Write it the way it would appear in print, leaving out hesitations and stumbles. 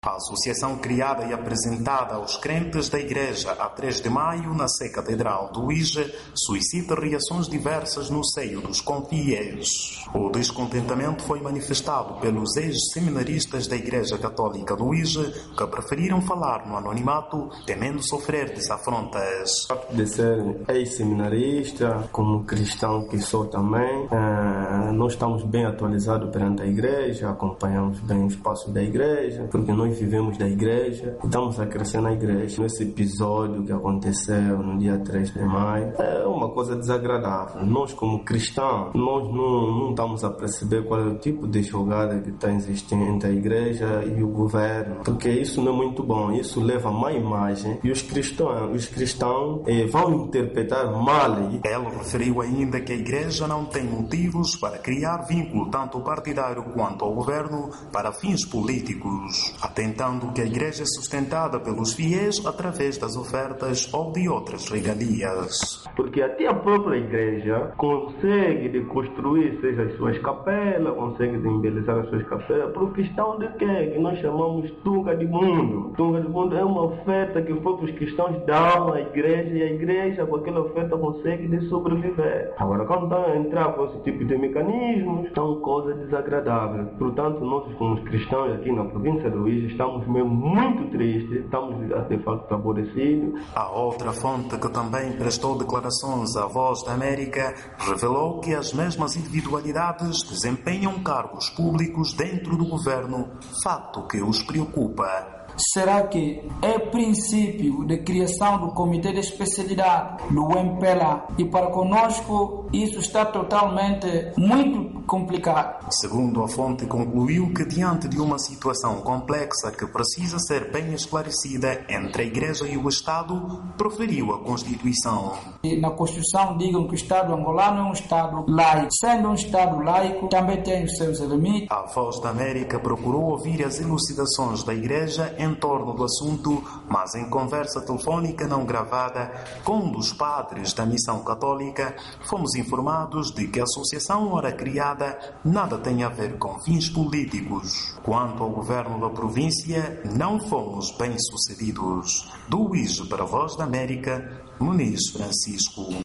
A associação criada e apresentada aos crentes da Igreja a 3 de maio na Sé Catedral do Ije suscita reações diversas no seio dos confiéis. O descontentamento foi manifestado pelos ex-seminaristas da Igreja Católica do Ije que preferiram falar no anonimato, temendo sofrer desafrontas. De ser ex-seminarista, como cristão que sou também, nós estamos bem atualizados perante a Igreja, acompanhamos bem o espaço da Igreja, porque nós vivemos da Igreja e estamos a crescer na Igreja. Nesse episódio que aconteceu no dia 3 de maio, é uma coisa desagradável. Nós, como cristãos, nós não estamos a perceber qual é o tipo de jogada que está existindo entre a Igreja e o governo, porque isso não é muito bom. Isso leva a má imagem e os cristãos vão interpretar mal. Ele referiu ainda que a Igreja não tem motivos para criar vínculo tanto partidário quanto ao governo para fins políticos, atentando que a Igreja é sustentada pelos fiéis através das ofertas ou de outras regalias. Porque até a própria Igreja consegue construir, seja as suas capelas, consegue embelezar as suas capelas, por questão de quê? Que nós chamamos tunga de mundo. Tunga de mundo é uma oferta que os próprios cristãos dão à Igreja e a Igreja com aquela oferta consegue sobreviver. Agora, quando estão a entrar com esse tipo de mecanismos, são coisas desagradáveis. Portanto, nós como cristãos aqui na província do Ije estamos mesmo muito tristes, estamos de facto aborrecidos. A outra fonte que também prestou declarações à Voz da América revelou que as mesmas individualidades desempenham cargos públicos dentro do governo, fato que os preocupa. Será que é princípio de criação do Comitê de Especialidade do MPLA e para conosco isso está totalmente muito complicado. Segundo a fonte, concluiu que diante de uma situação complexa que precisa ser bem esclarecida entre a Igreja e o Estado, proferiu a Constituição. E na Constituição digam que o Estado angolano é um Estado laico. Sendo um Estado laico, também tem os seus limites. A Voz da América procurou ouvir as elucidações da Igreja em torno do assunto, mas em conversa telefónica não gravada com um dos padres da Missão Católica, fomos informados de que a associação ora criada nada tem a ver com fins políticos. Quanto ao governo da província, não fomos bem-sucedidos. Do Ije para a Voz da América, Muniz Francisco.